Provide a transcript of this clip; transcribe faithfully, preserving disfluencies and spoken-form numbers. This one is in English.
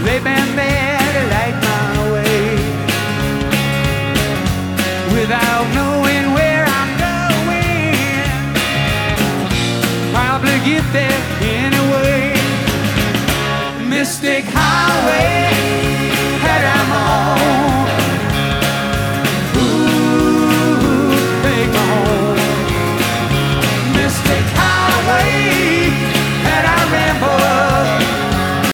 they've been there to light my way. Without knowing where I'm going, probably get there anyway. Mystic Highway.